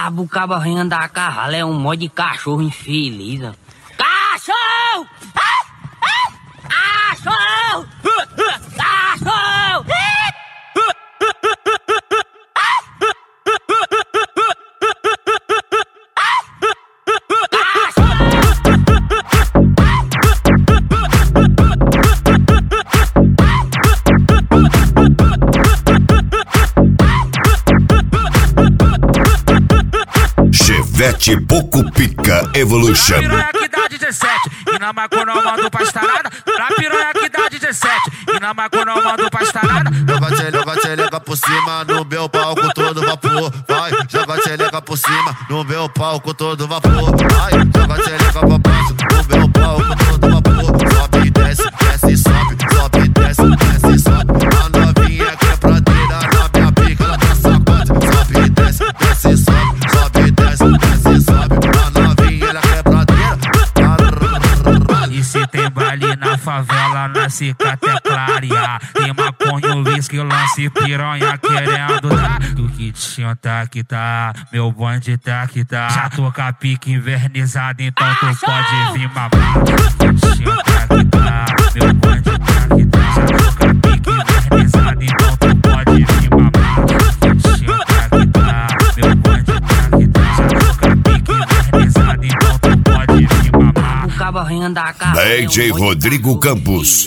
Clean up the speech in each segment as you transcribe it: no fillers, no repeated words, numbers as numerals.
O cabo vem andar a carrala, é um mó de cachorro infeliz. Cachorro! Cachorro! Cachorro! Chevette Poco Pica Evolution. Na piranha que dá 17 e na macona eu mando pra estarada. Na piranha que dá 17 e na macona eu mando pra estarada. Joga tchelega por cima no meu palco todo vapor. Vai, joga tchelega por cima no meu palco todo vapor. Vai, joga tchelega pra baixo no meu palco todo vapor. Sobe e desce, desce e sobe, sobe e desce, desce e sobe. A novinha quebradeira na minha pica ela tá sacode. Sobe e desce, desce e sobe, sobe e desce, desce e sobe. A novinha ela quebradeira. E se tem baile na favela, na cicateclária, tem maconha, uísque, lance, piranha querendo dar. Do que tinha tá que tá, meu bonde tá que tá. Já tô com a pique invernizada, então tu pode vir mamar. Do que tinha tá que tá, meu bonde tá que tá. Já tô com a pique invernizada, então tu pode vir mamar. Do que tinha tá que tá, meu bonde tá que tá. Já tô com a pique invernizada, então tu pode vir mamar. O cabo vem andar a carrala, DJ Rodrigo Campos.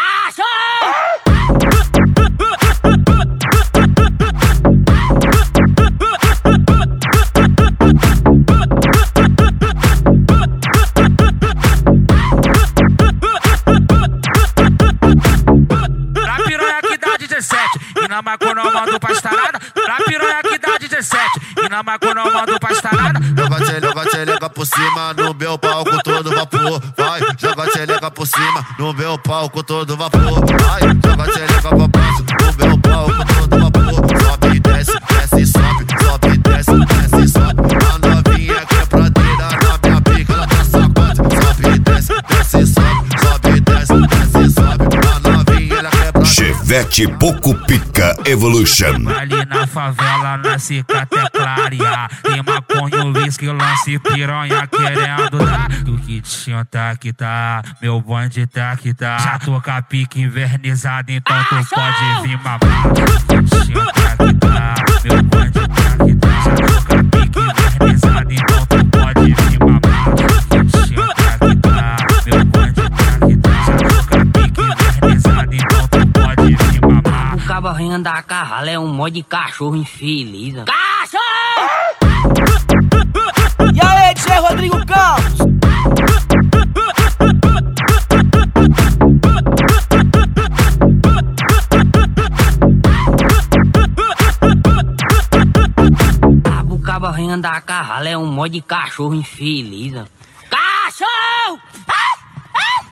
Na piranha que dá 17 e na macona eu mando pra estarada. Na piranha que dá 17 e na macona eu mando pra estarada. Joga tchelega por cima no meu palco todo vapor. Vai, joga tchelega por cima no meu palco todo vapor. Vai, joga tchelega pra baixo no meu palco todo vapor. Sobe e desce, desce e sobe, sobe e desce, desce e sobe. A novinha quebradeira na minha pica ela tá sacode. Sobe e desce, desce e sobe, sobe e desce, desce e sobe. A novinha ela quebradeira. Chevette Poco Pica Evolution. Ali na favela, na cicateclária, tem maconha, uísque, lance, piranha querendo dar. Do que tinha tá que tá, meu bonde tá que tá. Já tô com a pique invernizada, então tu pode vir mamar. Do que tinha tá que tá, meu bonde tá que tá. Já tô com a pique invernizada, então tu pode vir mamar. Do que tinha tá que tá, meu bonde tá que tá. Já tô com a pique invernizada, então tu pode vir mamar. O cabo vem andar a carrala, é um mó de cachorro infeliz. Cachorro! E aí, DJ Rodrigo Campos? O cabo vem andar a carrala, é um mó de cachorro infeliz. Cachorro!